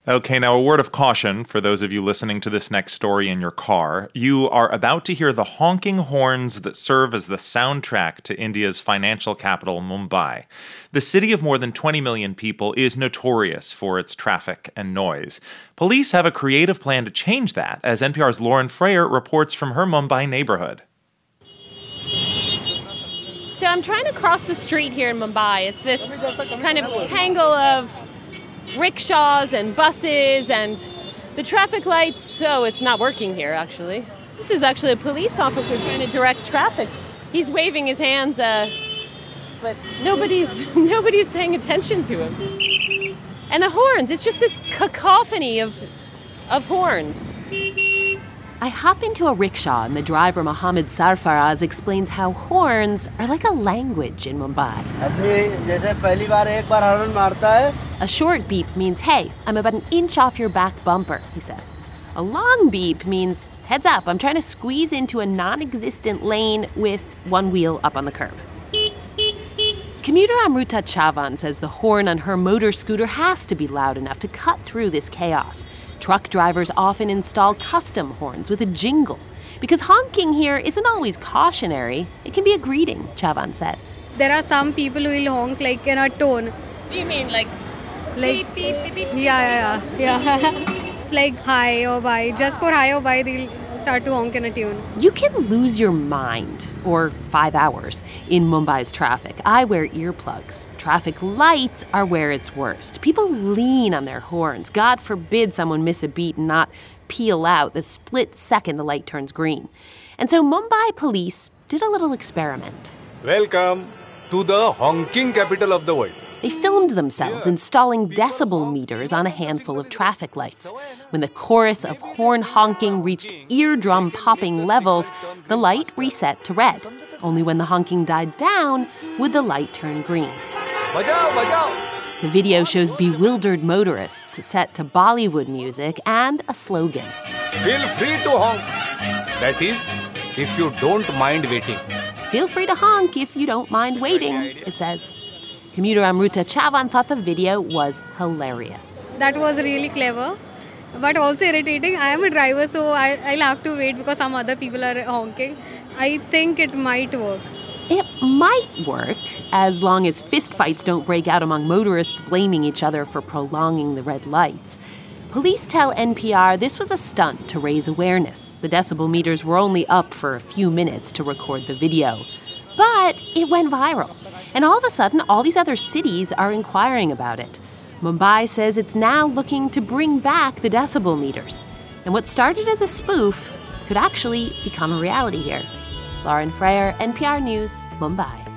Okay, now a word of caution for those of you listening to this next story in your car. You are about to hear the honking horns that serve as the soundtrack to India's financial capital, Mumbai. The city of more than 20 million people is notorious for its traffic and noise. Police have a creative plan to change that, as NPR's Lauren Frayer reports from her Mumbai neighborhood. So I'm trying to cross the street here in Mumbai. It's this kind of tangle of rickshaws and buses and the traffic lights. Oh, it's not working here, actually. This is actually a police officer trying to direct traffic. He's waving his hands, but nobody's paying attention to him. And the horns, it's just this cacophony of horns. I hop into a rickshaw and the driver, Mohammed Sarfaraz, explains how horns are like a language in Mumbai. A short beep means, hey, I'm about an inch off your back bumper, he says. A long beep means, heads up, I'm trying to squeeze into a non-existent lane with one wheel up on the curb. Commuter Amruta Chavan says the horn on her motor scooter has to be loud enough to cut through this chaos. Truck drivers often install custom horns with a jingle. Because honking here isn't always cautionary, it can be a greeting, Chavan says. There are some people who will honk like in a tone. Do you mean like beep, beep, beep, beep? Yeah. It's like hi or bye. Just for hi or bye, they'll start to honk in a tune. You can lose your mind, or 5 hours, in Mumbai's traffic. I wear earplugs. Traffic lights are where it's worst. People lean on their horns. God forbid someone miss a beat and not peel out the split second the light turns green. And so Mumbai police did a little experiment. Welcome to the honking capital of the world. They filmed themselves installing decibel meters on a handful of traffic lights. When the chorus of horn honking reached eardrum-popping levels, the light reset to red. Only when the honking died down would the light turn green. The video shows bewildered motorists set to Bollywood music and a slogan. Feel free to honk. That is, if you don't mind waiting. Feel free to honk if you don't mind waiting, it says. Commuter Amruta Chavan thought the video was hilarious. That was really clever, but also irritating. I am a driver, so I'll have to wait because some other people are honking. I think it might work. It might work, as long as fistfights don't break out among motorists blaming each other for prolonging the red lights. Police tell NPR this was a stunt to raise awareness. The decibel meters were only up for a few minutes to record the video. But it went viral. And all of a sudden, all these other cities are inquiring about it. Mumbai says it's now looking to bring back the decibel meters. And what started as a spoof could actually become a reality here. Lauren Frayer, NPR News, Mumbai.